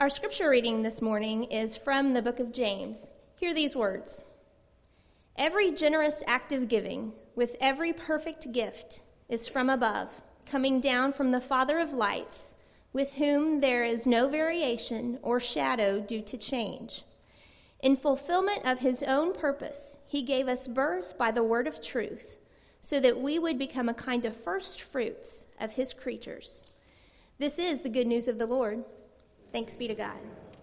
Our scripture reading this morning is from the book of James. Hear these words. Every generous act of giving, with every perfect gift, is from above, coming down from the Father of lights, with whom there is no variation or shadow due to change. In fulfillment of his own purpose, he gave us birth by the word of truth, so that we would become a kind of first fruits of his creatures. This is the good news of the Lord. Thanks be to God.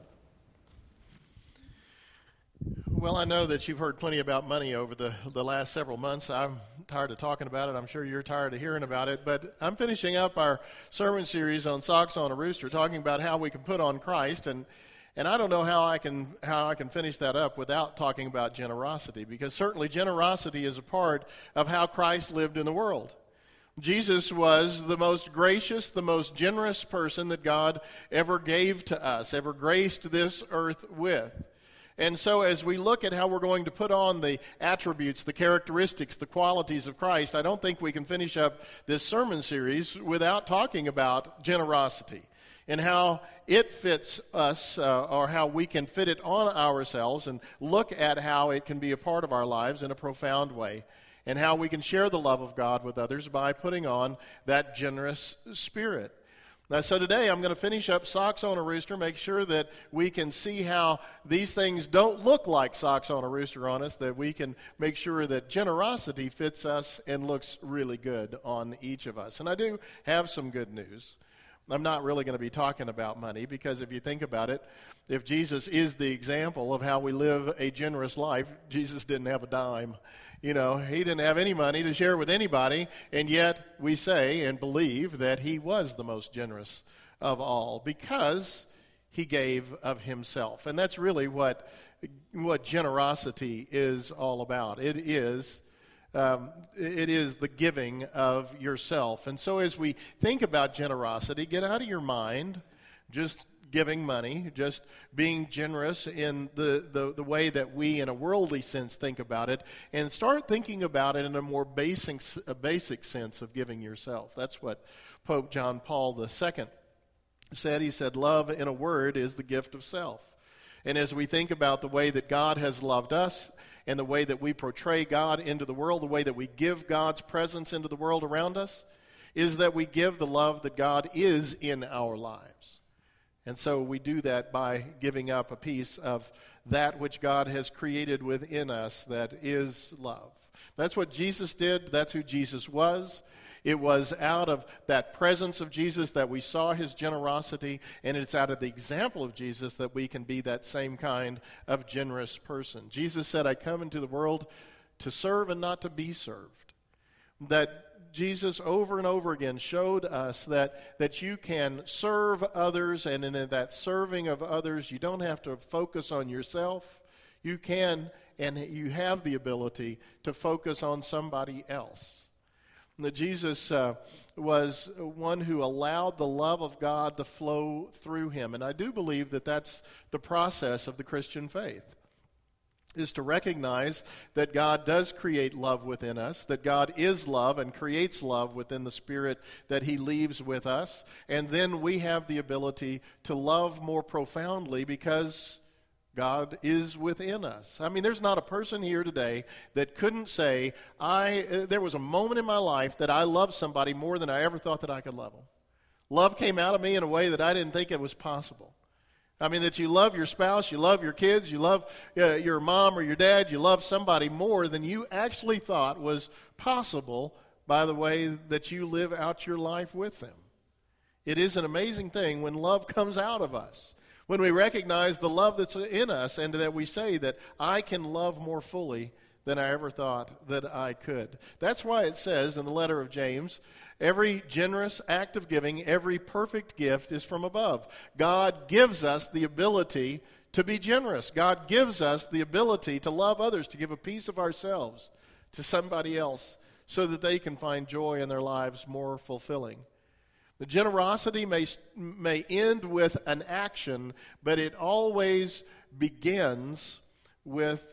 Well, I know that you've heard plenty about money over the last several months. I'm tired of talking about it. I'm sure you're tired of hearing about it. But I'm finishing up our sermon series on Socks on a Rooster, talking about how we can put on Christ. And I don't know how I can finish that up without talking about generosity, because certainly generosity is a part of how Christ lived in the world. Jesus was the most gracious, the most generous person that God ever gave to us, ever graced this earth with. And so as we look at how we're going to put on the attributes, the characteristics, the qualities of Christ, I don't think we can finish up this sermon series without talking about generosity and how it fits us, or how we can fit it on ourselves, and look at how it can be a part of our lives in a profound way, and how we can share the love of God with others by putting on that generous spirit. Now, so today I'm going to finish up Socks on a Rooster, make sure that we can see how these things don't look like socks on a rooster on us, that we can make sure that generosity fits us and looks really good on each of us. And I do have some good news. I'm not really going to be talking about money, because if you think about it, if Jesus is the example of how we live a generous life, Jesus didn't have a dime. You know, he didn't have any money to share with anybody, and yet we say and believe that he was the most generous of all because he gave of himself. And that's really what generosity is all about. It is the giving of yourself. And so as we think about generosity, get out of your mind just giving money, just being generous in the way that we in a worldly sense think about it, and start thinking about it in a more basic sense of giving yourself. That's what Pope John Paul II said. He said, love, in a word, is the gift of self. And as we think about the way that God has loved us, and the way that we portray God into the world, the way that we give God's presence into the world around us, is that we give the love that God is in our lives. And so we do that by giving up a piece of that which God has created within us, that is love. That's what Jesus did. That's who Jesus was. It was out of that presence of Jesus that we saw his generosity, and it's out of the example of Jesus that we can be that same kind of generous person. Jesus said, I come into the world to serve and not to be served. That Jesus over and over again showed us that you can serve others, and in that serving of others, you don't have to focus on yourself. You can, and you have the ability to focus on somebody else. That Jesus was one who allowed the love of God to flow through him. And I do believe that that's the process of the Christian faith, is to recognize that God does create love within us, that God is love and creates love within the Spirit that he leaves with us. And then we have the ability to love more profoundly because God is within us. I mean, there's not a person here today that couldn't say, there was a moment in my life that I loved somebody more than I ever thought that I could love them. Love came out of me in a way that I didn't think it was possible. I mean, that you love your spouse, you love your kids, you love your mom or your dad, you love somebody more than you actually thought was possible by the way that you live out your life with them. It is an amazing thing when love comes out of us, when we recognize the love that's in us, and that we say that I can love more fully than I ever thought that I could. That's why it says in the letter of James, every generous act of giving, every perfect gift is from above. God gives us the ability to be generous. God gives us the ability to love others, to give a piece of ourselves to somebody else so that they can find joy in their lives more fulfilling. The generosity may end with an action, but it always begins with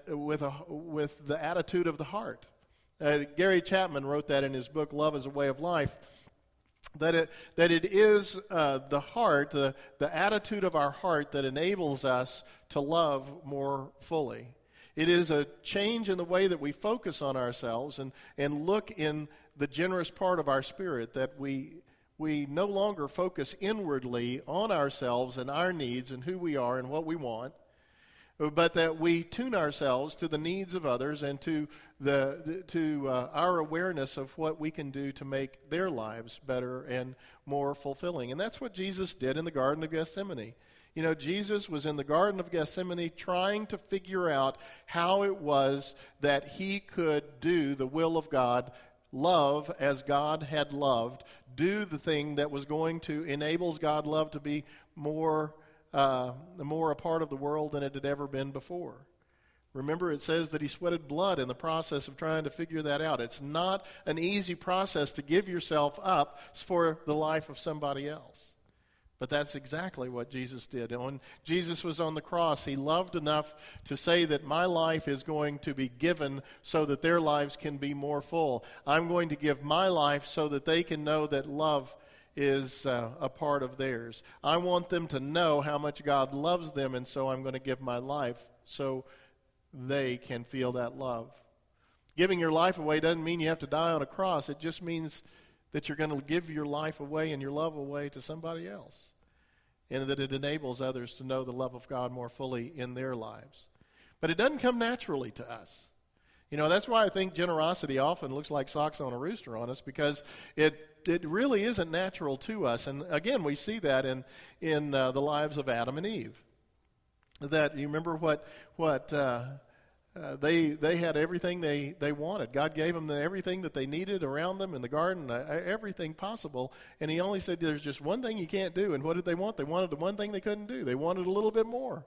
the attitude of the heart. Gary Chapman wrote that in his book, Love is a Way of Life. that it is the heart, the attitude of our heart that enables us to love more fully. It is a change in the way that we focus on ourselves and look in the generous part of our spirit, that we no longer focus inwardly on ourselves and our needs and who we are and what we want, but that we tune ourselves to the needs of others and to our awareness of what we can do to make their lives better and more fulfilling. And that's what Jesus did in the Garden of Gethsemane. You know, Jesus was in the Garden of Gethsemane trying to figure out how it was that he could do the will of God, love as God had loved, do the thing that was going to enable God's love to be more a part of the world than it had ever been before. Remember, it says that he sweated blood in the process of trying to figure that out. It's not an easy process to give yourself up for the life of somebody else. But that's exactly what Jesus did. And when Jesus was on the cross, he loved enough to say that my life is going to be given so that their lives can be more full. I'm going to give my life so that they can know that love is a part of theirs. I want them to know how much God loves them, and so I'm going to give my life so they can feel that love. Giving your life away doesn't mean you have to die on a cross. It just means that you're going to give your life away and your love away to somebody else, and that it enables others to know the love of God more fully in their lives. But it doesn't come naturally to us. You know, that's why I think generosity often looks like socks on a rooster on us, because it really isn't natural to us. And again, we see that in the lives of Adam and Eve. That you remember what they had everything they wanted. God gave them everything that they needed around them in the garden, everything possible. And he only said, there's just one thing you can't do. And what did they want? They wanted the one thing they couldn't do. They wanted a little bit more.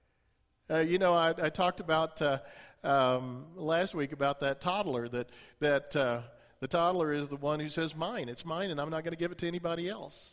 I talked about last week about that toddler, that the toddler is the one who says, mine, it's mine, and I'm not going to give it to anybody else.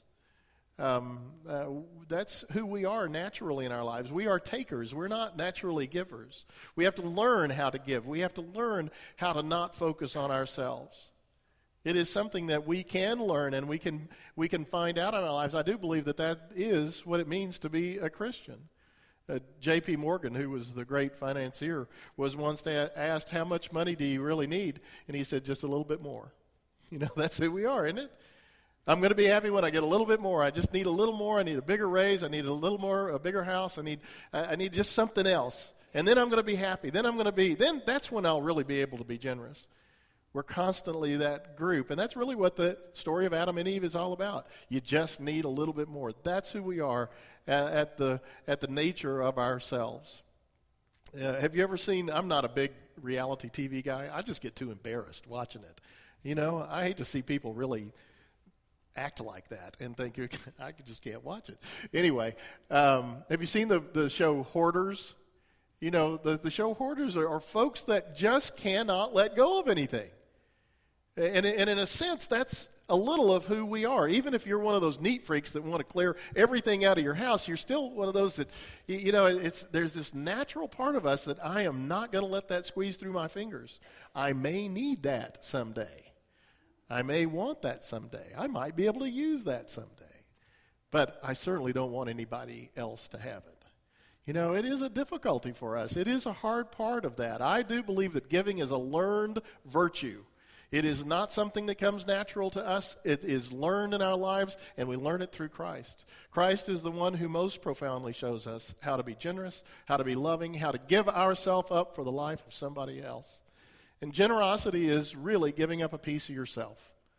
That's who we are naturally in our lives. We are takers. We're not naturally givers. We have to learn how to give. We have to learn how to not focus on ourselves. It is something that we can learn and we can find out in our lives. I do believe that is what it means to be a Christian. J.P. Morgan, who was the great financier, was once asked, how much money do you really need? And he said, just a little bit more. You know, that's who we are, isn't it? I'm going to be happy when I get a little bit more. I just need a little more. I need a bigger raise. I need a bigger house. I need just something else. And then I'm going to be happy. Then that's when I'll really be able to be generous. We're constantly that group. And that's really what the story of Adam and Eve is all about. You just need a little bit more. That's who we are at the nature of ourselves. Have you ever seen, I'm not a big reality TV guy. I just get too embarrassed watching it. You know, I hate to see people really act like that and think, I just can't watch it. Anyway, have you seen the show Hoarders? You know, the show Hoarders are folks that just cannot let go of anything. And in a sense, that's a little of who we are. Even if you're one of those neat freaks that want to clear everything out of your house, you're still one of those that, you know, there's this natural part of us that I am not going to let that squeeze through my fingers. I may need that someday. I may want that someday. I might be able to use that someday. But I certainly don't want anybody else to have it. You know, it is a difficulty for us. It is a hard part of that. I do believe that giving is a learned virtue. It is not something that comes natural to us. It is learned in our lives, and we learn it through Christ. Christ is the one who most profoundly shows us how to be generous, how to be loving, how to give ourselves up for the life of somebody else. And generosity is really giving up a piece of yourself.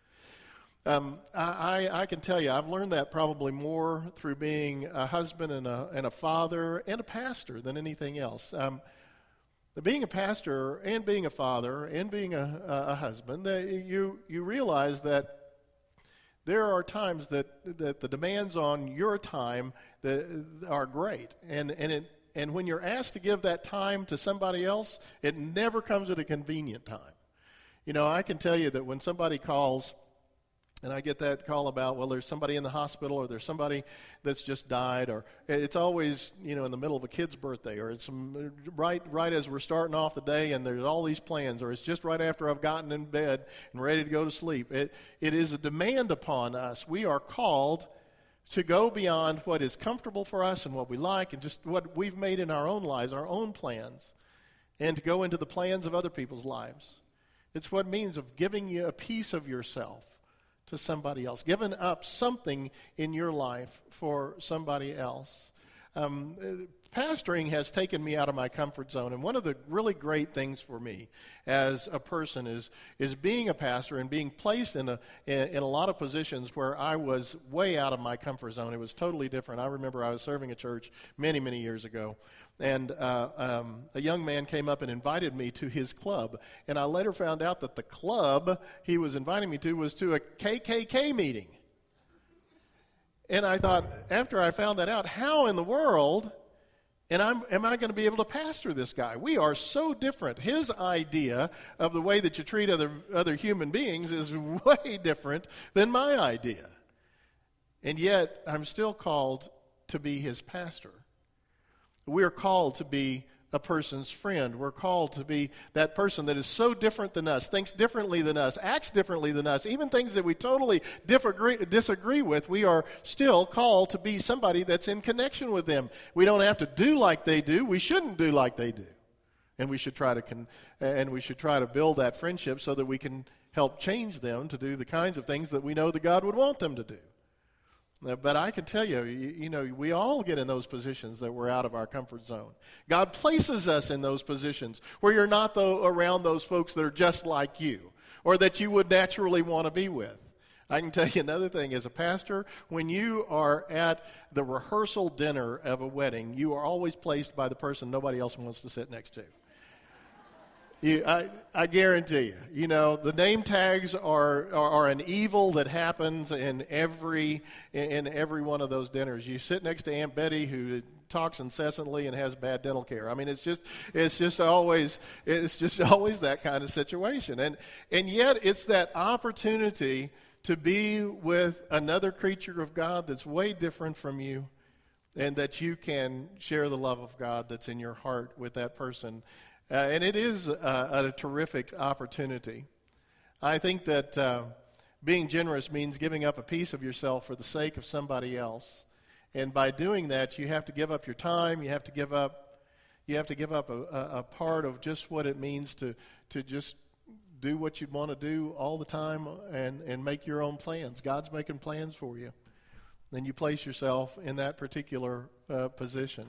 I can tell you, I've learned that probably more through being a husband and a father and a pastor than anything else. Being a pastor and being a father and being a husband, you realize that there are times that the demands on your time that are great, and when you're asked to give that time to somebody else, it never comes at a convenient time. You know, I can tell you that when somebody calls And I get that call about, well, there's somebody in the hospital, or there's somebody that's just died, or it's always, in the middle of a kid's birthday, or it's right as we're starting off the day and there's all these plans, or it's just right after I've gotten in bed and ready to go to sleep. It is a demand upon us. We are called to go beyond what is comfortable for us and what we like and just what we've made in our own lives, our own plans, and to go into the plans of other people's lives. It's what it means of giving you a piece of yourself to somebody else, giving up something in your life for somebody else. Pastoring has taken me out of my comfort zone, and one of the really great things for me as a person is being a pastor and being placed in a lot of positions where I was way out of my comfort zone. It was totally different. I remember I was serving a church many, many years ago, and a young man came up and invited me to his club, and I later found out that the club he was inviting me to was to a KKK meeting. And I thought, after I found that out, how in the world am I going to be able to pastor this guy? We are so different. His idea of the way that you treat other human beings is way different than my idea. And yet, I'm still called to be his pastor. We're called to be a person's friend. We're called to be that person that is so different than us, thinks differently than us, acts differently than us, even things that we totally disagree with. We are still called to be somebody that's in connection with them. We don't have to do like they do. We shouldn't do like they do. And we should try to build that friendship so that we can help change them to do the kinds of things that we know that God would want them to do. But I can tell you, we all get in those positions that we're out of our comfort zone. God places us in those positions where you're not around those folks that are just like you or that you would naturally want to be with. I can tell you another thing. As a pastor, when you are at the rehearsal dinner of a wedding, you are always placed by the person nobody else wants to sit next to. I guarantee you, the name tags are an evil that happens in every one of those dinners. You sit next to Aunt Betty, who talks incessantly and has bad dental care. I mean, it's just always that kind of situation. And yet it's that opportunity to be with another creature of God that's way different from you, and that you can share the love of God that's in your heart with that person. And it is a terrific opportunity. I think that being generous means giving up a piece of yourself for the sake of somebody else. And by doing that, you have to give up your time. You have to give up a part of just what it means to just do what you want to do all the time and make your own plans. God's making plans for you. Then you place yourself in that particular position.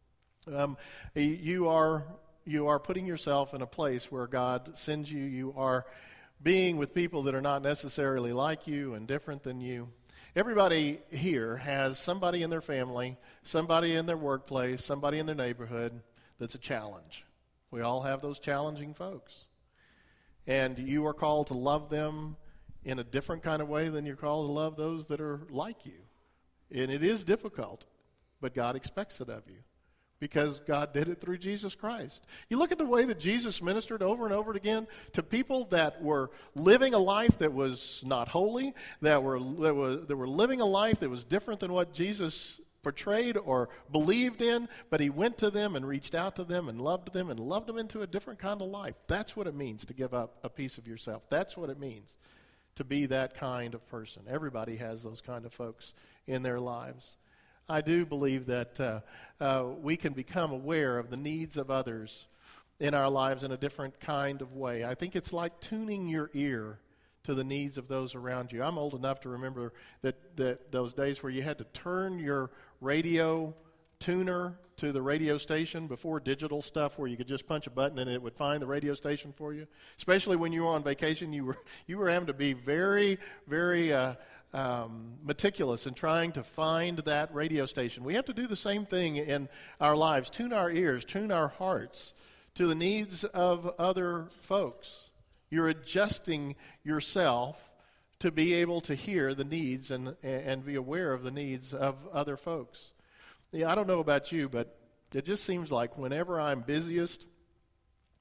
You are putting yourself in a place where God sends you. You are being with people that are not necessarily like you and different than you. Everybody here has somebody in their family, somebody in their workplace, somebody in their neighborhood that's a challenge. We all have those challenging folks. And you are called to love them in a different kind of way than you're called to love those that are like you. And it is difficult, but God expects it of you, because God did it through Jesus Christ. You look at the way that Jesus ministered over and over again to people that were living a life that was not holy, that were living a life that was different than what Jesus portrayed or believed in, but he went to them and reached out to them and loved them into a different kind of life. That's what it means to give up a piece of yourself. That's what it means to be that kind of person. Everybody has those kind of folks in their lives. I do believe that we can become aware of the needs of others in our lives in a different kind of way. I think it's like tuning your ear to the needs of those around you. I'm old enough to remember that those days where you had to turn your radio tuner to the radio station before digital stuff, where you could just punch a button and it would find the radio station for you. Especially when you were on vacation, you were having to be very, very meticulous in trying to find that radio station. We have to do the same thing in our lives. Tune our ears, tune our hearts to the needs of other folks. You're adjusting yourself to be able to hear the needs and be aware of the needs of other folks. Yeah, I don't know about you, but it just seems like whenever I'm busiest,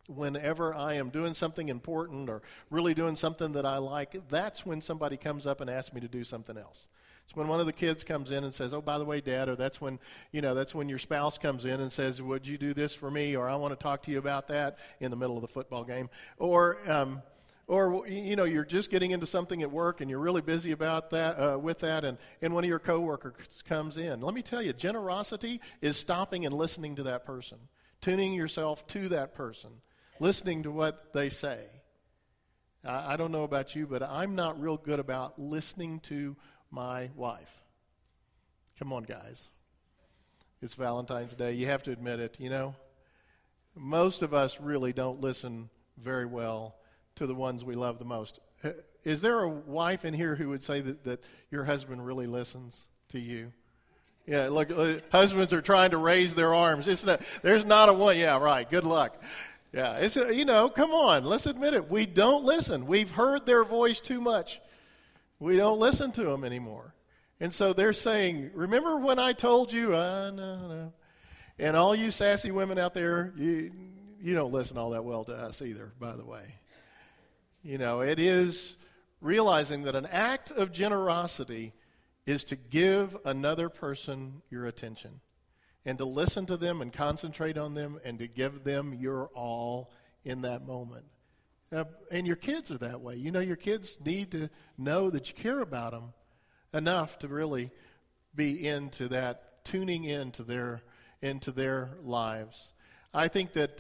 whenever I am doing something important or really doing something that I like, that's when somebody comes up and asks me to do something else. It's when one of the kids comes in and says, "Oh, by the way, Dad," or that's when your spouse comes in and says, "Would you do this for me?" Or "I want to talk to you about that," in the middle of the football game. Or you're just getting into something at work and you're really busy about that, with that, and one of your coworkers comes in. Let me tell you, generosity is stopping and listening to that person, tuning yourself to that person, listening to what they say. I don't know about you, but I'm not real good about listening to my wife. Come on, guys. It's Valentine's Day. You have to admit it, Most of us really don't listen very well to the ones we love the most. Is there a wife in here who would say that your husband really listens to you? Yeah, look, husbands are trying to raise their arms. There's not a one. Yeah, right. Good luck. Yeah, come on. Let's admit it. We don't listen. We've heard their voice too much. We don't listen to them anymore. And so they're saying, "Remember when I told you?" No. And all you sassy women out there, you don't listen all that well to us either, by the way. It is realizing that an act of generosity is to give another person your attention and to listen to them and concentrate on them and to give them your all in that moment. And your kids are that way. Your kids need to know that you care about them enough to really be into that, tuning into their lives. I think that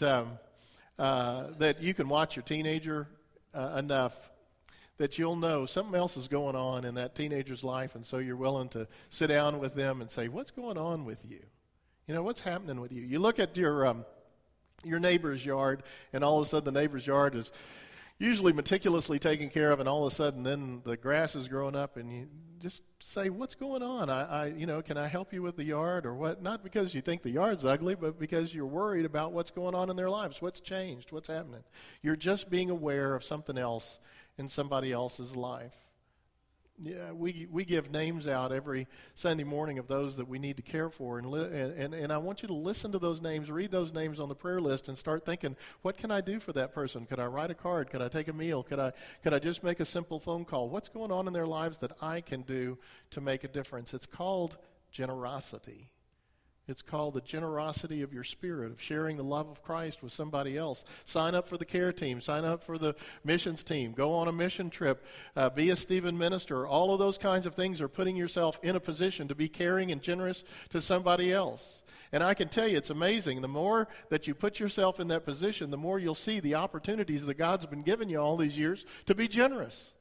that you can watch your teenager enough that you'll know something else is going on in that teenager's life, and so you're willing to sit down with them and say, "What's going on with you? What's happening with you?" You look at your neighbor's yard, and all of a sudden the neighbor's yard is usually meticulously taken care of, and all of a sudden then the grass is growing up, and you just say, "What's going on? Can I help you with the yard or what?" Not because you think the yard's ugly, but because you're worried about what's going on in their lives, what's changed, what's happening. You're just being aware of something else in somebody else's life. Yeah, we give names out every Sunday morning of those that we need to care for, and I want you to listen to those names, read those names on the prayer list, and start thinking, what can I do for that person? Could I write a card? Could I take a meal? Could I just make a simple phone call? What's going on in their lives that I can do to make a difference? It's called generosity. It's called the generosity of your spirit, of sharing the love of Christ with somebody else. Sign up for the care team. Sign up for the missions team. Go on a mission trip. Be a Stephen minister. All of those kinds of things are putting yourself in a position to be caring and generous to somebody else. And I can tell you, it's amazing. The more that you put yourself in that position, the more you'll see the opportunities that God's been giving you all these years to be generous.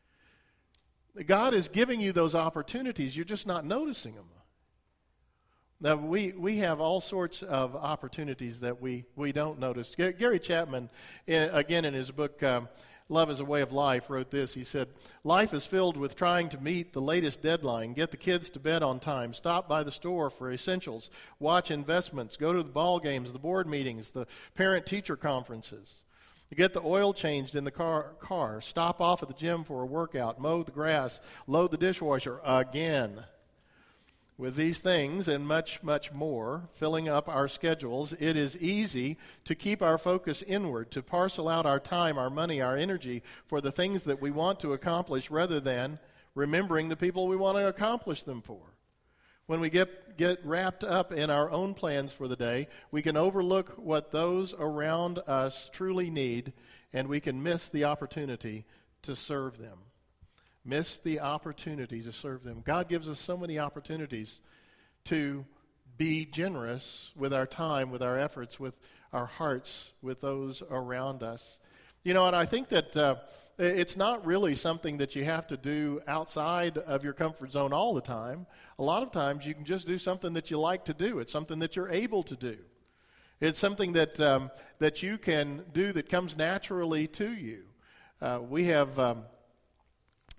God is giving you those opportunities. You're just not noticing them. Now, we have all sorts of opportunities that we don't notice. Gary Chapman, again in his book, Love is a Way of Life, wrote this. He said, "Life is filled with trying to meet the latest deadline, get the kids to bed on time, stop by the store for essentials, watch investments, go to the ball games, the board meetings, the parent-teacher conferences, get the oil changed in the car, stop off at the gym for a workout, mow the grass, load the dishwasher again. With these things and much, much more filling up our schedules, it is easy to keep our focus inward, to parcel out our time, our money, our energy for the things that we want to accomplish rather than remembering the people we want to accomplish them for. When we get wrapped up in our own plans for the day, we can overlook what those around us truly need, and we can miss the opportunity to serve them. Miss the opportunity to serve them. God gives us so many opportunities to be generous with our time, with our efforts, with our hearts, with those around us. And I think that it's not really something that you have to do outside of your comfort zone all the time. A lot of times you can just do something that you like to do. It's something that you're able to do. It's something that you can do that comes naturally to you. We have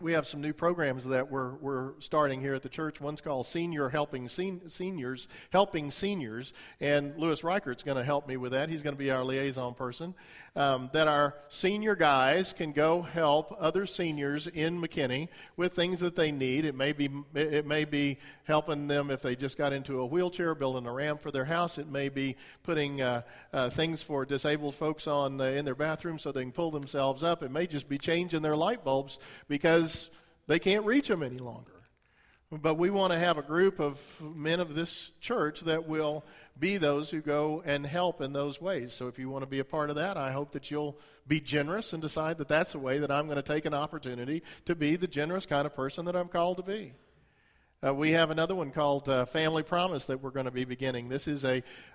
we have some new programs that we're starting here at the church. One's called Seniors Helping Seniors, and Louis Reichert's going to help me with that. He's going to be our liaison person. That our senior guys can go help other seniors in McKinney with things that they need. It may be helping them if they just got into a wheelchair, building a ramp for their house. It may be putting things for disabled folks on in their bathroom so they can pull themselves up. It may just be changing their light bulbs because they can't reach them any longer. But we want to have a group of men of this church that will be those who go and help in those ways. So if you want to be a part of that, I hope that you'll be generous and decide that that's a way that I'm going to take an opportunity to be the generous kind of person that I'm called to be. We have another one called Family Promise that we're going to be beginning. This is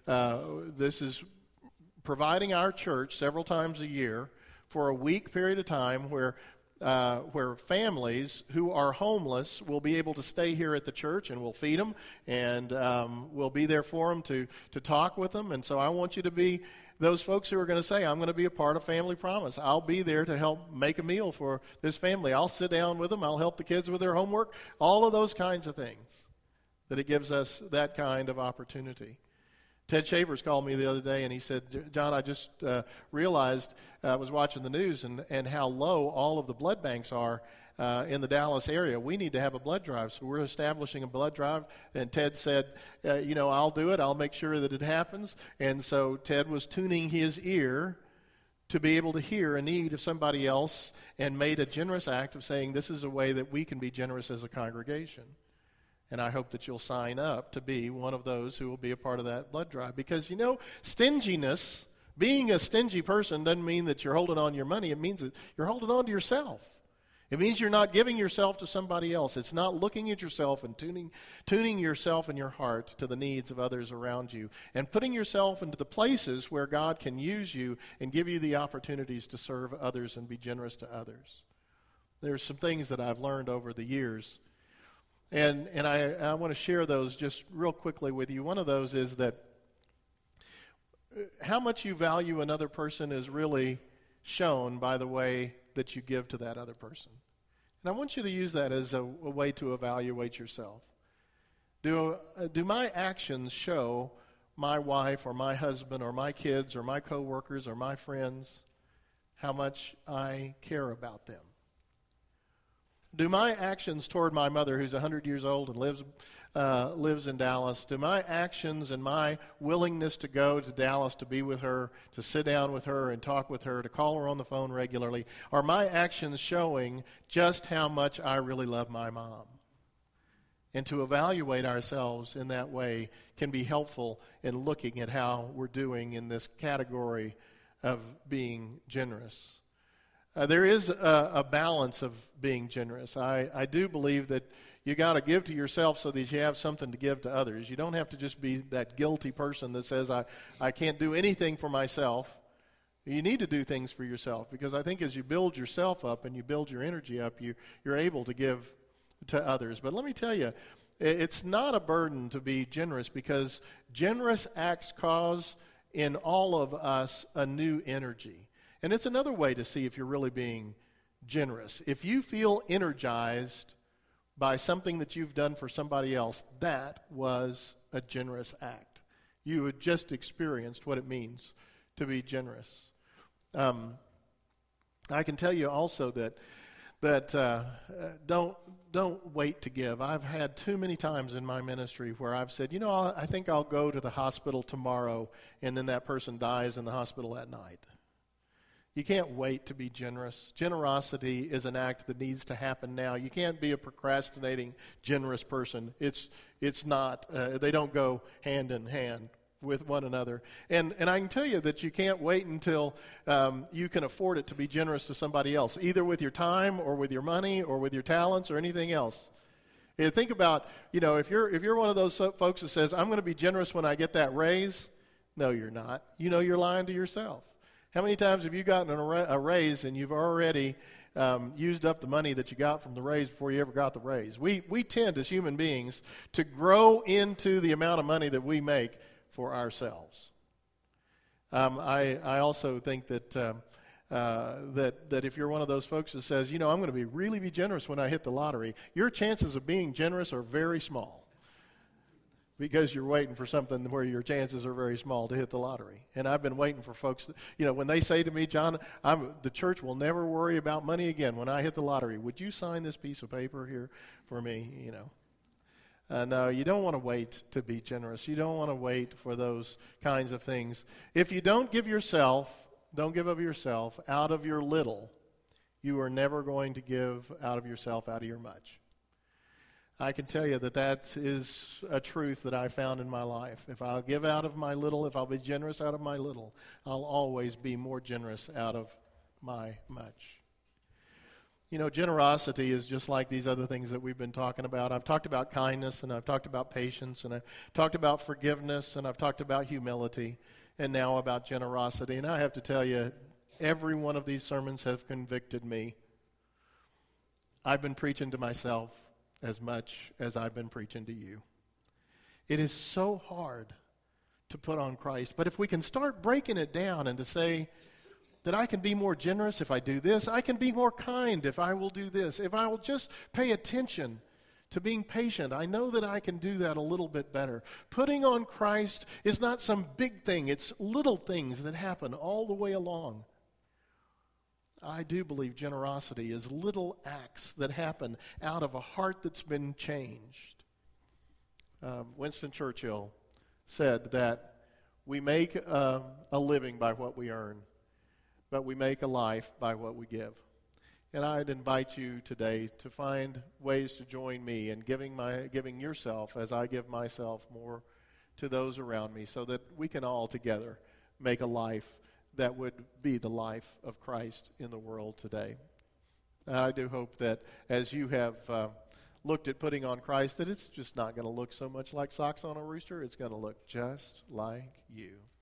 providing our church several times a year for a week period of time where families who are homeless will be able to stay here at the church, and we'll feed them, and we'll be there for them to talk with them. And so I want you to be those folks who are going to say, I'm going to be a part of Family Promise. I'll be there to help make a meal for this family. I'll sit down with them. I'll help the kids with their homework. All of those kinds of things, that it gives us that kind of opportunity. Ted Shavers called me the other day, and he said, John, I just realized I was watching the news and how low all of the blood banks are in the Dallas area. We need to have a blood drive, so we're establishing a blood drive. And Ted said, I'll do it. I'll make sure that it happens. And so Ted was tuning his ear to be able to hear a need of somebody else and made a generous act of saying, this is a way that we can be generous as a congregation. And I hope that you'll sign up to be one of those who will be a part of that blood drive. Because, stinginess, being a stingy person doesn't mean that you're holding on to your money. It means that you're holding on to yourself. It means you're not giving yourself to somebody else. It's not looking at yourself and tuning yourself and your heart to the needs of others around you and putting yourself into the places where God can use you and give you the opportunities to serve others and be generous to others. There's some things that I've learned over the years. And I want to share those just real quickly with you. One of those is that how much you value another person is really shown by the way that you give to that other person. And I want you to use that as a way to evaluate yourself. Do my actions show my wife or my husband or my kids or my coworkers or my friends how much I care about them? Do my actions toward my mother, who's 100 years old and lives in Dallas, do my actions and my willingness to go to Dallas to be with her, to sit down with her and talk with her, to call her on the phone regularly, are my actions showing just how much I really love my mom? And to evaluate ourselves in that way can be helpful in looking at how we're doing in this category of being generous. There is a balance of being generous. I do believe that you got to give to yourself so that you have something to give to others. You don't have to just be that guilty person that says, I can't do anything for myself. You need to do things for yourself, because I think as you build yourself up and you build your energy up, you're able to give to others. But let me tell you, it's not a burden to be generous, because generous acts cause in all of us a new energy. And it's another way to see if you're really being generous. If you feel energized by something that you've done for somebody else, that was a generous act. You had just experienced what it means to be generous. I can tell you also that don't wait to give. I've had too many times in my ministry where I've said, I think I'll go to the hospital tomorrow, and then that person dies in the hospital that night. You can't wait to be generous. Generosity is an act that needs to happen now. You can't be a procrastinating, generous person. It's not. They don't go hand in hand with one another. And I can tell you that you can't wait until you can afford it to be generous to somebody else, either with your time or with your money or with your talents or anything else. And think about, if you're one of those folks that says, I'm going to be generous when I get that raise. No, you're not. You're lying to yourself. How many times have you gotten a raise and you've already used up the money that you got from the raise before you ever got the raise? We tend as human beings to grow into the amount of money that we make for ourselves. I also think that that if you're one of those folks that says, I'm going to really be generous when I hit the lottery, your chances of being generous are very small because you're waiting for something where your chances are very small to hit the lottery. And I've been waiting for folks, when they say to me, John, the church will never worry about money again when I hit the lottery. Would you sign this piece of paper here for me, No, you don't want to wait to be generous. You don't want to wait for those kinds of things. If you don't give of yourself out of your little, you are never going to give out of yourself out of your much. I can tell you that is a truth that I found in my life. If I'll give out of my little, if I'll be generous out of my little, I'll always be more generous out of my much. Generosity is just like these other things that we've been talking about. I've talked about kindness, and I've talked about patience, and I've talked about forgiveness, and I've talked about humility, and now about generosity. And I have to tell you, every one of these sermons have convicted me. I've been preaching to myself as much as I've been preaching to you. It is so hard to put on Christ. But if we can start breaking it down and to say that I can be more generous if I do this, I can be more kind if I will do this, if I will just pay attention to being patient, I know that I can do that a little bit better. Putting on Christ is not some big thing. It's little things that happen all the way along. I do believe generosity is little acts that happen out of a heart that's been changed. Winston Churchill said that we make a living by what we earn, but we make a life by what we give. And I'd invite you today to find ways to join me in giving yourself as I give myself more to those around me so that we can all together make a life that would be the life of Christ in the world today. I do hope that as you have looked at putting on Christ, that it's just not going to look so much like socks on a rooster. It's going to look just like you.